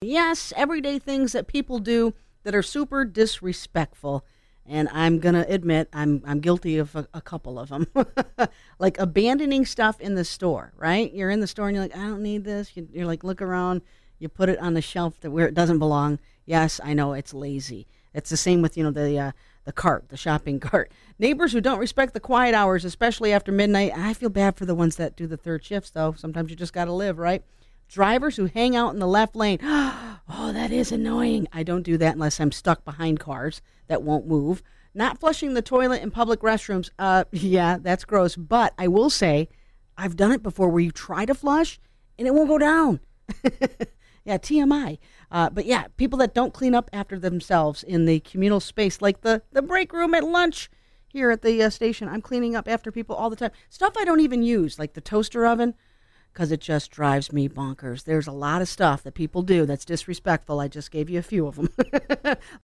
Yes, everyday things that people do that are super disrespectful. And I'm gonna admit I'm guilty of a couple of them, like abandoning stuff in the store. Right? You're in the store and you're like, I don't need this. You're like, look around. You put it on the shelf where it doesn't belong. Yes, I know it's lazy. It's the same with the cart, the shopping cart. Neighbors who don't respect the quiet hours, especially after midnight. I feel bad for the ones that do the third shifts, though. Sometimes you just got to live, right? Drivers who hang out in the left lane. Oh, that is annoying. I don't do that unless I'm stuck behind cars that won't move. Not flushing the toilet in public restrooms. Yeah, that's gross. But I will say, I've done it before where you try to flush and it won't go down. Yeah, TMI. But yeah, people that don't clean up after themselves in the communal space, like the break room at lunch here at the station. I'm cleaning up after people all the time. Stuff I don't even use, like the toaster oven, because it just drives me bonkers. There's a lot of stuff that people do that's disrespectful. I just gave you a few of them.